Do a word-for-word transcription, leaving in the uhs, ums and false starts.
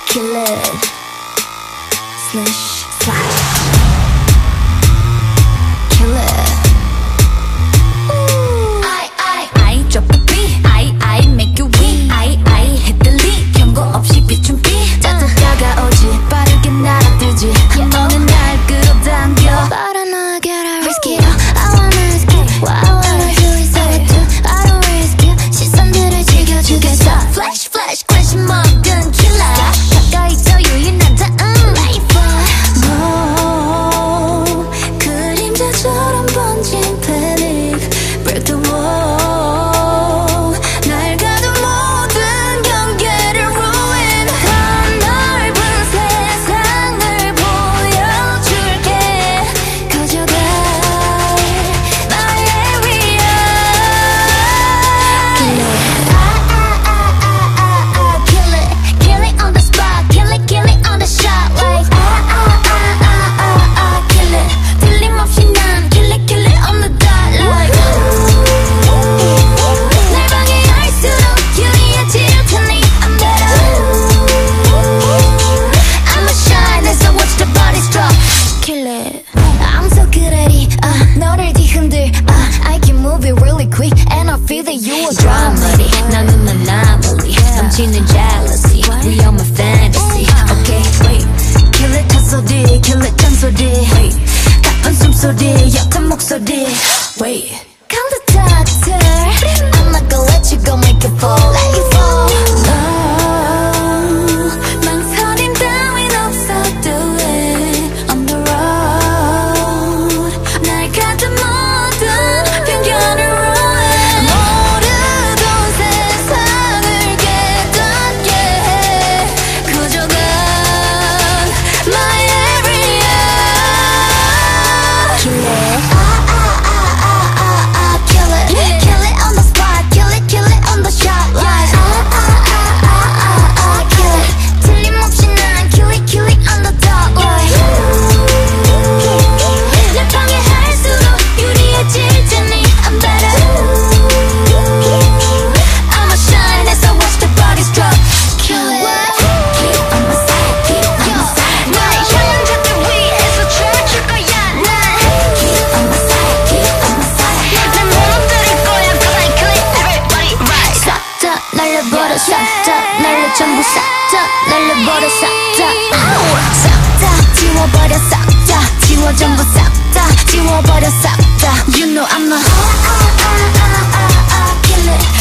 kill it. Slish, slash. Kill it. Ooh. I, I, I drop the beat. I, I make you weak. I, I hit the lead. 경고 없이 비춘 beat. 자꾸 다가오지 빠르게 날아들지. 한 번에 날 끌어당겨. But I know I gotta risk it all. I wanna risk it. What I wanna do is all I do. I don't risk it. 시선들을 즐겨주겠어. Flash, flash, crash 먹은 killer. 가까이 더 유인한 다음. No, 그림자처럼 번진 panic. Break the wall. 날 가둔 모든 경계를 ruin. 더 넓은 세상을 보여줄게. 가져가 my area. Kill it. Kill it on the spot. Kill it, kill it on the shot. Like ah ah ah ah ah ah. Kill it. 틀림없이 난 kill it, kill it on the dot. Like 날 방해할수록 유리해질 테니 I'm better. I'ma shine as I watch the bodies drop. Kill it. I'm so good at it. Uh, 너를 뒤흔들. Uh, I can move it really quick and I feel that you will draw me. 나는 anomaly. 넘치는 jealousy. We are my fantasy. Okay, wait. Kill it 잔소리. Kill it 잔소리. Wait. 가쁜 숨소리. 옅은 목소리. Wait. Count the doctor. I'm not gonna let you go make it fall. Let you fall. No. 망설임 따윈 없어. Do it on the road. 날 가둔 모든 편견을 ruin. 모르던 세상을 깨닫게 해. 가져가 my area. Kill it. Ah ah ah ah ah ah. Kill it. Kill it on the spot. Kill it, kill it on the shot. Like ah ah ah ah ah ah. Kill it. 틀림없이 난 kill it, kill it on the dot. Like 날 방해할수록 유리해질 테니 I'm better. I'ma shine as I watch the bodies drop. Kill it. Keep on my side, keep on my side. 나의 현장들 위에서 춤출 거야 난. Keep on my side, keep on my side. 날 무너뜨릴 거야 'cause I clean everybody right. 싹 다 날려버려 싹 다 날려 전부 싹 다 날려버려 싹 다. 싹 다 지워버려 싹 다 지워 전부 싹 다 지워버려 싹 다. You know I'm a ah ah ah ah ah ah. Kill it.